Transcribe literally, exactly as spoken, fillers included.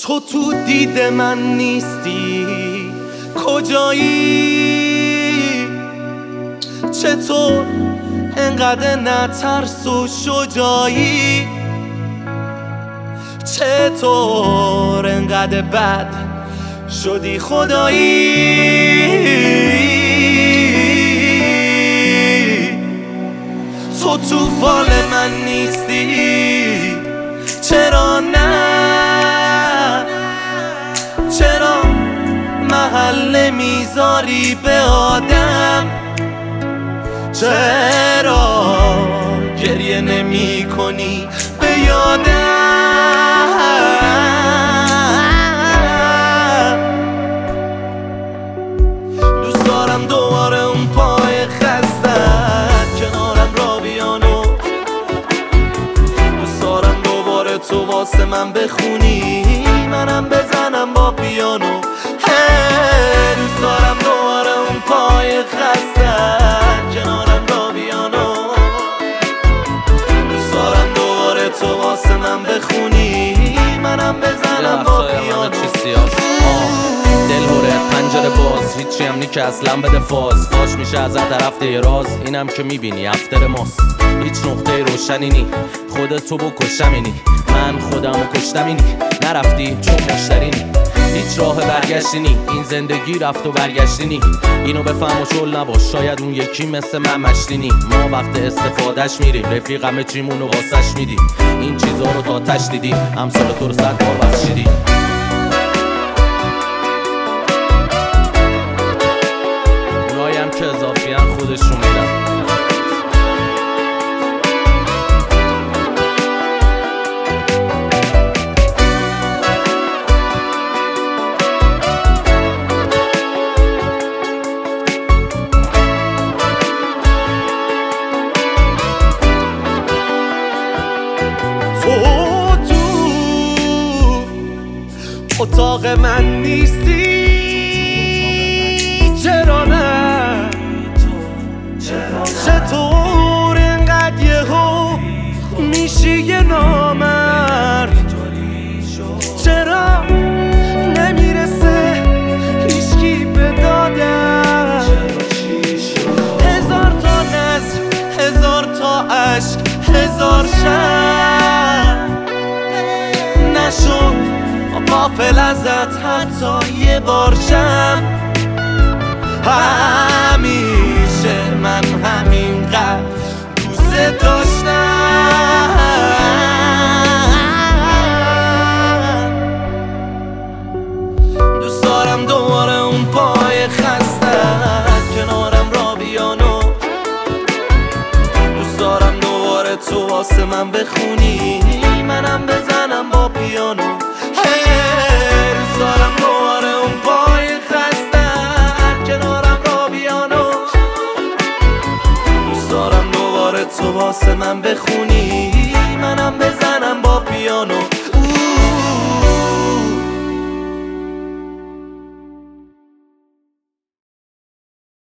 تو تو دید من نیستی، کجایی؟ چطور انقدر نترس و شجاعی؟ چطور انقدر بد شدی خدایی؟ تو تو فال من نیستی، چرا نه؟ چرا محل میذاری به آدم؟ چرا گریه نمی کنی به یادم؟ دوست دارم دوباره اون پای خستت کنارم را بیانو، دوست دارم دوباره تو واسه من بخونی منم بزنم با پیانو. دوست دارم دوباره اون پای خستت کنارم را بیانو، دوست دارم دوباره تو واسه من بخونی منم بزنم با پیانو. دل هوره پنجره باز، هیچی هم نی که اصلا بده فاز. فاش میشه از هر طرف دیراز، اینم که میبینی افتر ماست. هیچ نقطه روشنی نی، خودت تو بکشم اینی، من خودمو کشتم اینی. نرفتی چون مشتری نی، هیچ راه برگشتی نی، این زندگی رفت و برگشتی نی. اینو بفهم و شل نباش، شاید اون یکی مثل من مشتی نی. ما وقت استفادهش میریم، رفیق همه چیمونو واسش میدیم. این چیزا رو تا تش دیدیم، امثال تو رو صد بار بخشیدیم. اونایی که اضافی هم خودشون میدن. تو تو اتاق من نیستی، چرا نه؟ چطور اینقدر یهو میشی یه نامرد؟ چرا نمیرسه هیچکی به دادم؟ هزار تا نظر، هزار تا عشق، هزار شب نشد غافل ازت حتی یه بار شم. همیشه من همینقدر دوست داشتم. دوست دارم دوباره اون پای خستت کنارم را بیانو، دوست دارم دوباره تو واسه من بخونی منم بزنم با پیانو. دوست دارم دوباره اون پای خستت کنارم را بیانو، دوست دارم دوباره تو واسه من بخونی منم بزنم با پیانو.